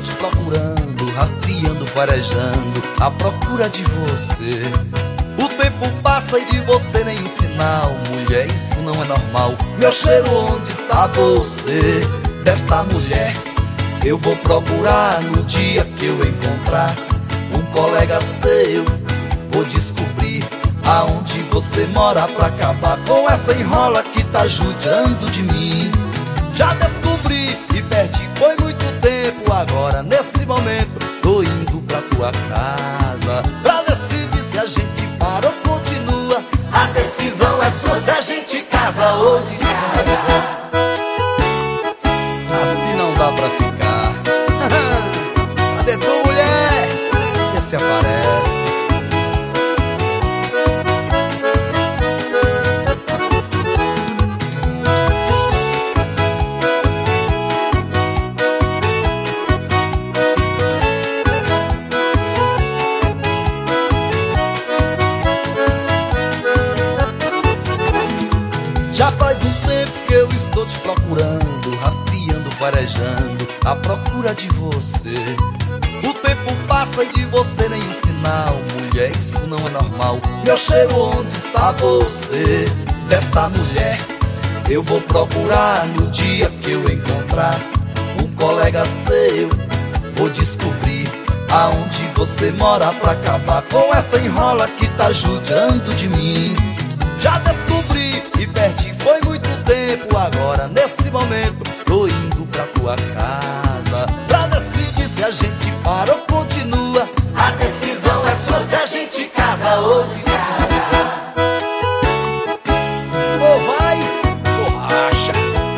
te procurando, rastreando, farejando, à procura de você. O tempo passa e de você nenhum sinal. Mulher, isso não é normal. Meu cheiro, onde está você? Desta mulher eu vou procurar. No dia que eu encontrar um colega seu, vou descobrir aonde você mora pra acabar com essa enrola que tá judiando de mim. Já descobri e perdi, foi muito tempo. Agora nesse momento tô indo pra tua casa pra decidir se a gente para ou continua. A decisão é sua, se a gente casa ou descasa. Assim não dá pra ficar. Cadê tu, mulher? Vê se aparece. Já faz um tempo que eu estou te procurando, rastreando, farejando, à procura de você. O tempo passa e de você nenhum sinal. Mulher, isso não é normal. Meu cheiro, onde está você? Desta mulher eu vou procurar. No dia que eu encontrar um colega seu, vou descobrir aonde você mora pra acabar com essa enrola que tá judiando de mim. Já descobri e perdi, foi muito tempo. Agora nesse momento tô indo pra tua casa pra decidir se a gente para ou continua. A decisão é sua, se a gente casa ou descasa. Ou vai ou racha.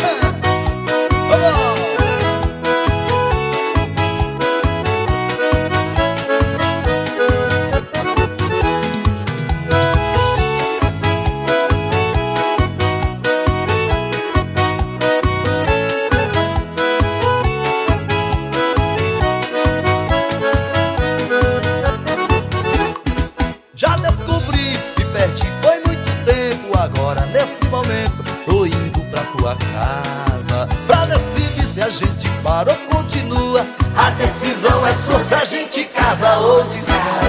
Já descobri e perdi, foi muito tempo. Agora nesse momento tô indo pra tua casa pra decidir se a gente para ou continua. A decisão é sua, se a gente casa ou descasa.